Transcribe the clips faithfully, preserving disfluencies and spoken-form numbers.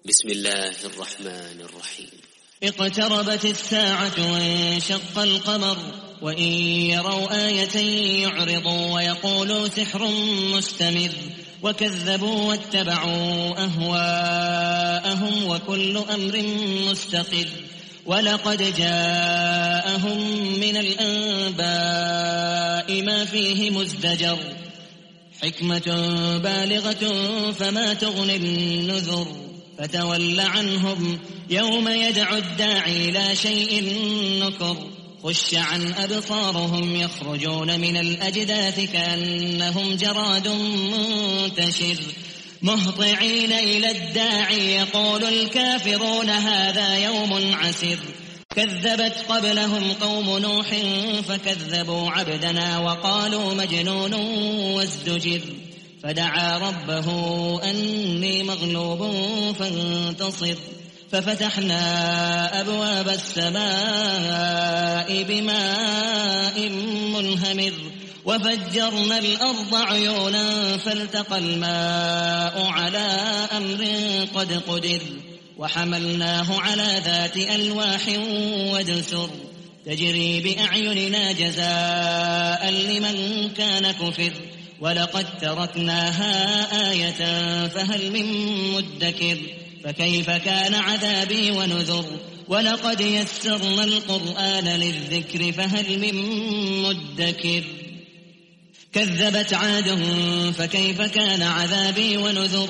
بسم الله الرحمن الرحيم. اقتربت الساعة وانشق القمر وإن يروا آية يعرضوا ويقولوا سحر مستمر وكذبوا واتبعوا أهواءهم وكل أمر مستقر ولقد جاءهم من الأنباء ما فيه مزدجر حكمة بالغة فما تغني النذر فتول عنهم يوم يدعو الداعي لا شيء نكر خش عن أبصارهم يخرجون من الأجداث كأنهم جراد منتشر مهطعين إلى الداعي يقول الكافرون هذا يوم عسر كذبت قبلهم قوم نوح فكذبوا عبدنا وقالوا مجنون وازدجر فدعا ربه أني مغلوب فانتصر ففتحنا أبواب السماء بماء منهمر وفجرنا الأرض عيونا فالتقى الماء على أمر قد قدر وحملناه على ذات ألواح ودسر تجري بأعيننا جزاء لمن كان كفر ولقد تركناها آية فهل من مدكر فكيف كان عذابي ونذر ولقد يسرنا القرآن للذكر فهل من مدكر كذبت عاد فكيف كان عذابي ونذر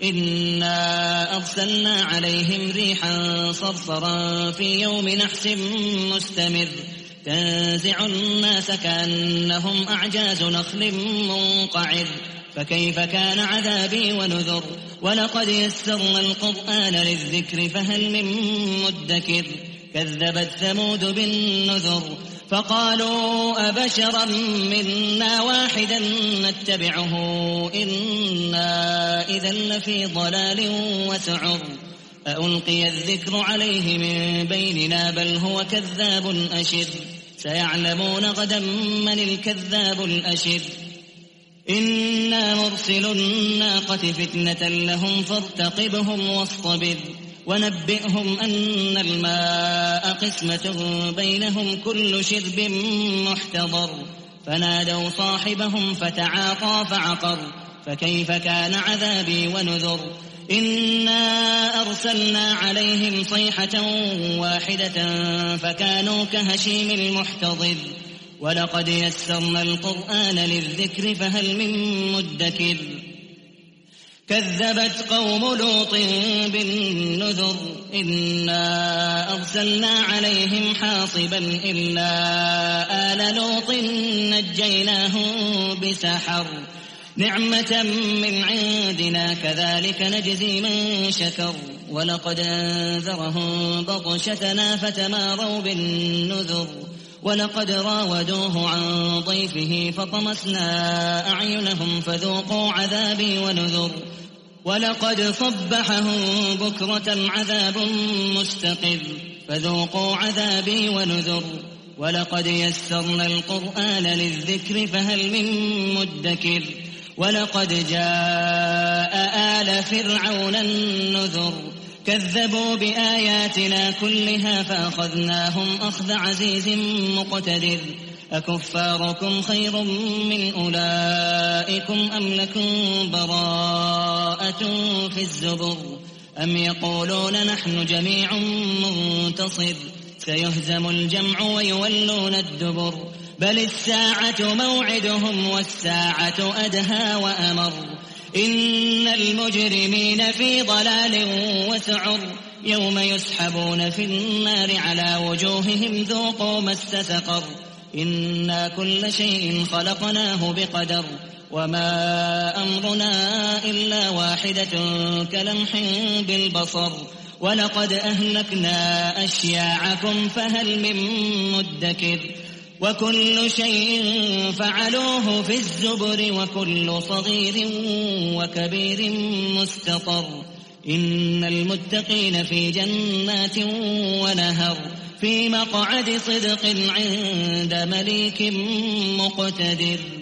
إنا أرسلنا عليهم ريحا صرصرا في يوم نحس مستمر تنزع الناس كأنهم أعجاز نخل منقعر فكيف كان عذابي ونذر ولقد يسرنا القرآن للذكر فهل من مدكر كذبت ثمود بالنذر فقالوا أبشرا منا واحدا نتبعه إنا إذا لفي ضلال وسعر ألقي الذكر عليه من بيننا بل هو كذاب أشر سيعلمون غدا من الكذاب الأشر إنا مرسل الناقة فتنة لهم فارتقبهم واصطبر ونبئهم أن الماء قسمة بينهم كل شرب محتضر فنادوا صاحبهم فتعاطى فعقر فكيف كان عذابي ونذر إنا أرسلنا عليهم صيحة واحدة فكانوا كهشيم المحتضر ولقد يسرنا القرآن للذكر فهل من مدكر كذبت قوم لوط بالنذر إنا أرسلنا عليهم حاصبا إلا آل لوط نجيناهم بسحر نعمة من عندنا كذلك نجزي من شكر ولقد أنذرهم بطشتنا فتماروا بالنذر ولقد راودوه عن ضيفه فطمسنا أعينهم فذوقوا عذابي ونذر ولقد صبحهم بكرة عذاب مستقر فذوقوا عذابي ونذر ولقد يسرنا القرآن للذكر فهل من مدكر ولقد جاء آل فرعون النذر كذبوا بآياتنا كلها فأخذناهم أخذ عزيز مقتدر أكفاركم خير من أولئكم أم لكم براءة في الزبر أم يقولون نحن جميع منتصر سيهزم الجمع ويولون الدبر بل الساعة موعدهم والساعة أدهى وأمر إن المجرمين في ضلال وسعر يوم يسحبون في النار على وجوههم ذوقوا مس سقر إنا كل شيء خلقناه بقدر وما أمرنا إلا واحدة كلمح بالبصر ولقد أهلكنا أشياعكم فهل من مدكر وكل شيء فعلوه في الزبر وكل صغير وكبير مستطر إن المتقين في جنات ونهر في مقعد صدق عند مليك مقتدر.